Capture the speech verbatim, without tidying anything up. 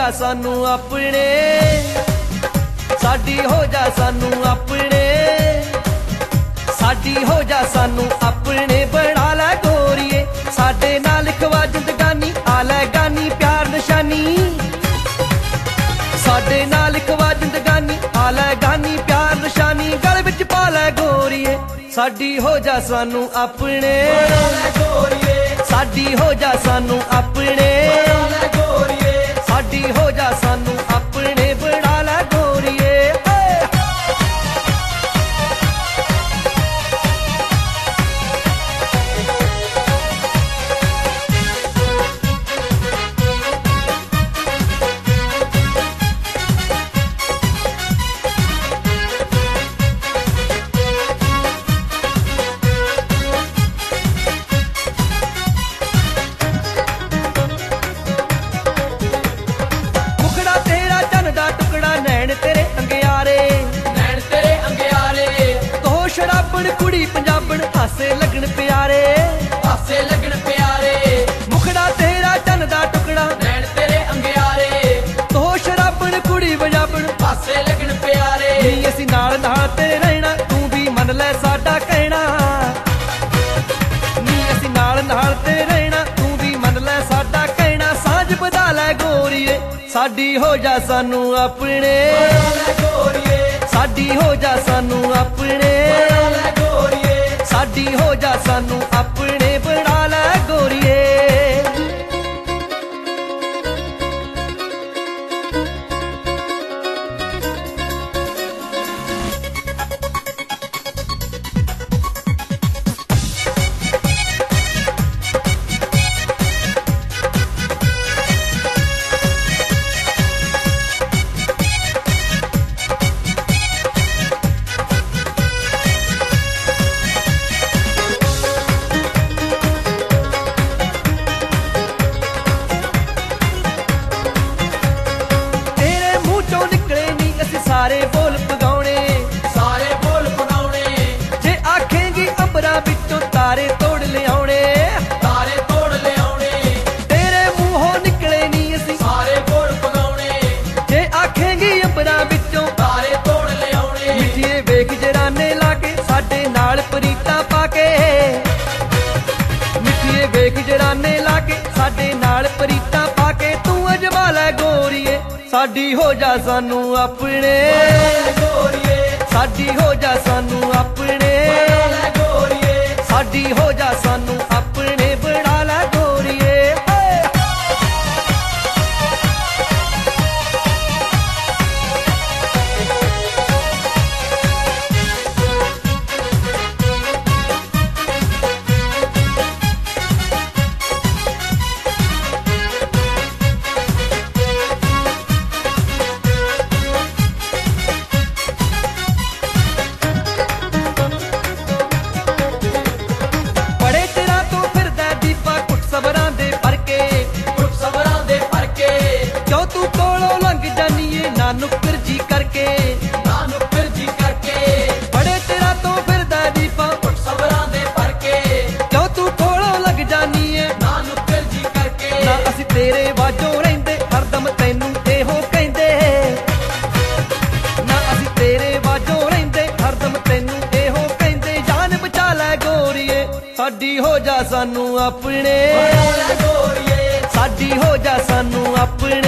जा सानू अपने, साडी हो जा सानू अपने, साडी हो जा सानू अपने बना लै गोरीए। साडे नाल खवा जिंदगानी आ लै गानी प्यार निशानी, साडे नाल खवा जिंदगानी आ लै गानी प्यार निशानी। गल विच पा लै गोरीए, साडी हो जा सानू अपने, साडी हो जा सानू अपने, साडी हो जा सानू अपने बना लै गोरीए। कुड़ी पंजाबन हासे लगन प्यारे, हासे लगन प्यारे। मुखड़ा तेरा चन दा टुकड़ा नैन तेरे अंगियारे, तो शराबन कुड़ी पंजाबन हासे लगन प्यारे। नी असी नाल नाल तेरे रहना तू भी मन लै साडा कहना, नी असी नाल नाल तेरे रहना तू भी मन लै साडा कहना। सांझ बधा लै गोरीए, साडी हो जा सानू अपने, साडी हो जा सानू अपने, साडी हो जा सानू अपने बना लै गोरीए। सारे बोल पगाउणे, सारे बोल पगाउणे। जे आखेंगी अंबरां विचों तारे तोड़ लियाउणे, तारे तोड़ लियाउणे। तेरे मूंहों निकले नी असीं सारे बोल पगाउणे, जे आखेंगी अंबरां विचों तारे तोड़ लियाउणे। मिठिए वेख जराने लाके साडे नाल परीतां पाके, मिठिए वेख जराने लाके साडे नाल परीतां पाके। तू अजमा लै गोरीए, साडी हो जा सानू अपने, साडी हो जा सानू अपने, साडी हो जा सानू अपने बना लै गोरीए। नुक्कर जी करके, ना नुक्कर जी करके। बड़े तेरा तो फिरदा दीपा कुछ सबरां दे परके, क्यों तू कोलों लग जानी है ना नुक्कर जी करके। ना असी तेरे वाजों रहिंदे हरदम तैनू एहो कहंदे, ना असी तेरे वाजों रहिंदे हरदम तैनू एहो कहंदे। जान बचा लै गोरीए, साडी हो जा सानू अपने, साडी हो जा सानू अपने,